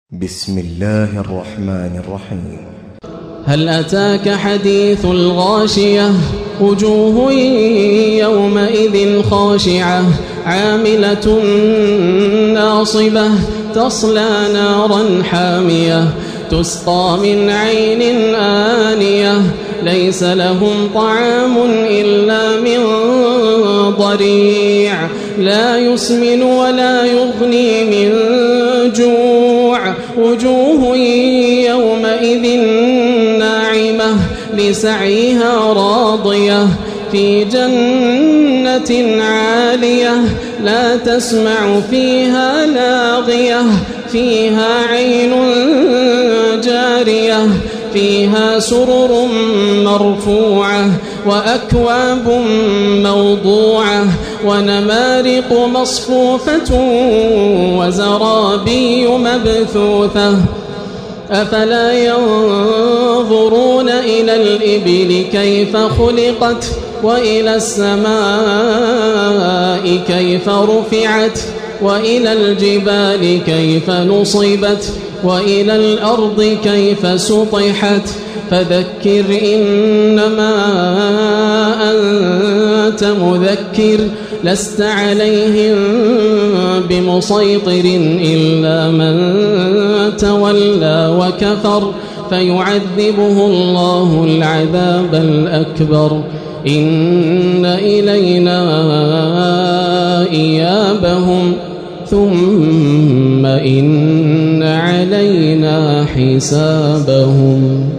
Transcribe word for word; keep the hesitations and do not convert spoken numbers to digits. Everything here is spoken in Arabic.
بسم الله الرحمن الرحيم. هل أتاك حديث الغاشية وجوه يومئذ خاشعة عاملة ناصبة تصلى نارا حامية تسقى من عين آنية ليس لهم طعام إلا من ضريع لا يسمن ولا يغني من جوع وجوه يومئذ ناعمة لسعيها راضية في جنة عالية لا تسمع فيها لاغية فيها عين جارية فيها سرر مرفوعة وأكواب موضوعة ونمارق مصفوفة وزرابي مبثوثة أفلا ينظرون إلى الإبل كيف خلقت وإلى السماء كيف رفعت وإلى الجبال كيف نصبت وإلى الأرض كيف سطحت فذكر إنما أنت مذكر لست عليهم بمسيطر إلا من تولى وكفر فيعذبه الله العذاب الأكبر إن إلينا إيابهم ثم إن علينا حسابهم.